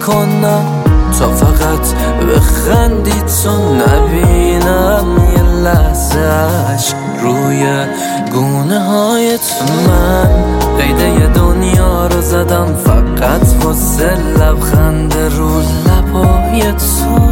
میکنم تا فقط بخندی تو نبینم یه لحظهش روی گونه های تو. من قیده ی دنیا رو زدم فقط واسه لبخند رو لبای تو.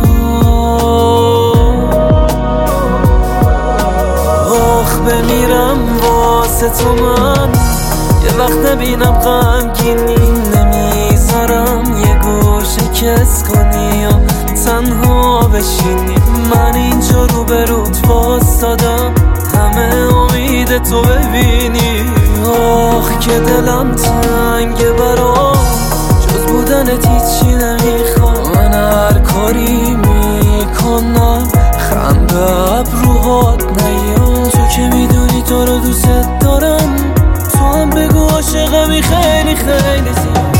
آخ بمیرم واسه تو من، یه وقت نبینم غمگینی نمیذارم یه گوشه کس کنی و تنها بشینی. من اینجا رو به روت واسدادم همه امید تو ببینی. آخ که دلم تنگه برام جز بودنت هیچی نمیخوام. من هر کاری میکنم خم به ابروهات نیام. تو که میدونی تو رو دوست دارم، تو هم بگو عاشقمی خیلی خیلی زیاد.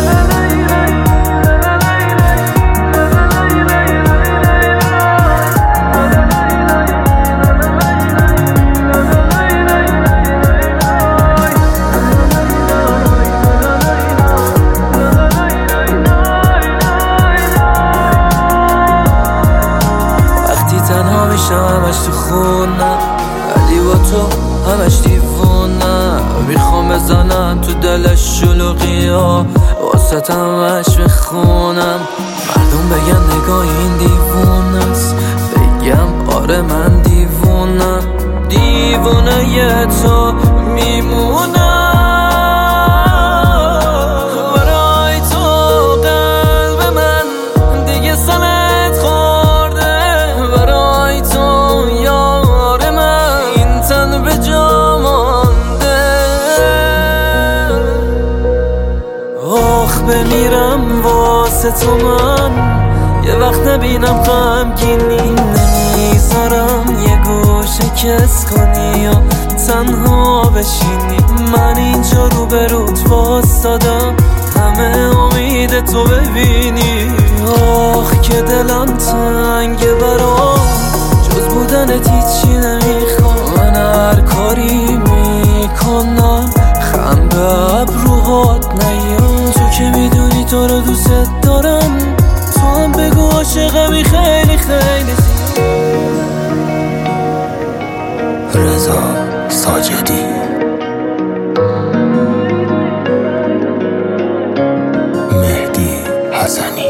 تنها میشم همش تو خونم ولی با تو همش دیوونم. میخوام بزنم تو دلش شلوغی ها واسه همش بخونم. مردم بگن نگاه این دیوونه است، بگم آره من دیوونم. دیوونه ی تو میمونم. برای تو قلب من دیگه سنت خورده، برای تو یار من این تن به جا مانده. آخ بمیرم واسه تو من، یه وقت نبینم غمگینی نمیذارم یه گوشه کس کنی و تنها بشینی. من اینجا رو به روت واسدادم همه امید تو ببینی. آخ که دلم تنگه برام جز بودنت هیچی نمیخوام. من هر کاری میکنم خم به ابروهات نیام. تو که میدونی تو رو دوست دارم، تو هم بگو عاشقمی خیلی خیلی زیاد. رضا ساجدی، مهدی حسنی.